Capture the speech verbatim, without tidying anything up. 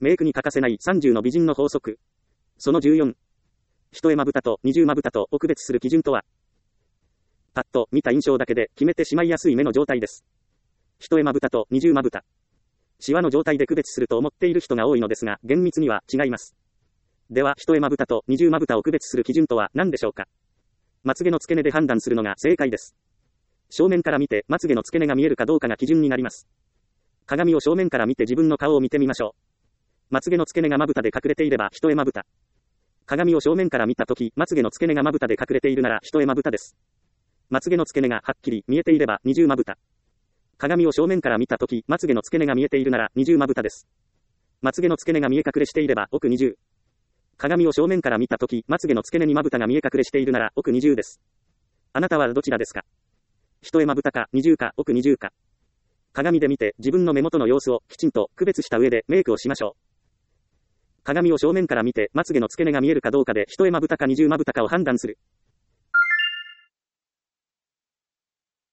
メイクに欠かせないさんじゅうの美人の法則。そのじゅうよん。一重まぶたと二重まぶたとを区別する基準とは。パッと見た印象だけで決めてしまいやすい目の状態です。一重まぶたと二重まぶた。シワの状態で区別すると思っている人が多いのですが、厳密には違います。では、一重まぶたと二重まぶたを区別する基準とは何でしょうか。まつげの付け根で判断するのが正解です。正面から見てまつげの付け根が見えるかどうかが基準になります。鏡を正面から見て自分の顔を見てみましょう。まつげの付け根がまぶたで隠れていれば一重まぶた。鏡を正面から見たとき、まつげの付け根がまぶたで隠れているなら一重まぶたです。まつげの付け根がはっきり見えていれば二重まぶた。鏡を正面から見たとき、まつげの付け根が見えているなら二重まぶたです。まつげの付け根が見え隠れしていれば奥二重。鏡を正面から見たとき、まつげの付け根にまぶたが見え隠れしているなら奥二重です。あなたはどちらですか？一重まぶたか二重か奥二重か。鏡で見て自分の目元の様子をきちんと区別した上でメイクをしましょう。鏡を正面から見てまつげの付け根が見えるかどうかで一重まぶたか二重まぶたかを判断する。